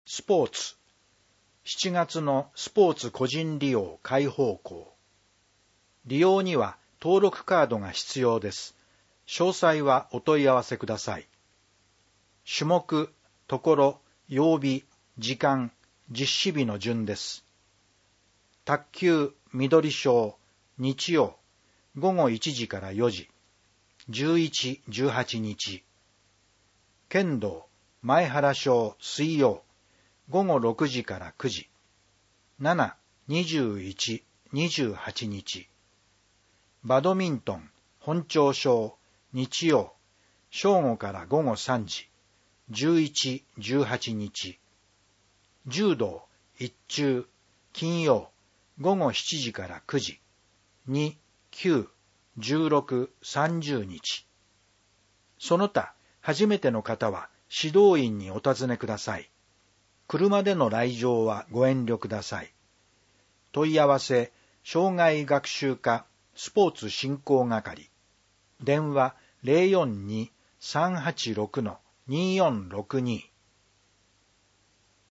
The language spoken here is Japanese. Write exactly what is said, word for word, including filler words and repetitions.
スポーツ。しちがつのスポーツ個人利用開放校。利用には登録カードが必要です。詳細はお問い合わせください。種目、ところ、曜日、時間、実施日の順です。卓球、緑小、日曜、ごごいちじからよじ、じゅういち、じゅうはちにち。剣道、前原小、水曜、ごごろくじからくじ、しち、にじゅういち、にじゅうはちにち。バドミントン、本町小、日曜、正午からごごさんじ、じゅういち、じゅうはちにち。柔道、一中、金曜、ごごしちじからくじ、に、きゅう、じゅうろく、さんじゅうにち。その他、初めての方は指導員にお尋ねください。車での来場はご遠慮ください。問い合わせ、障害学習課スポーツ振興係。電話 ゼロよんに さんはちろく にーよんろくに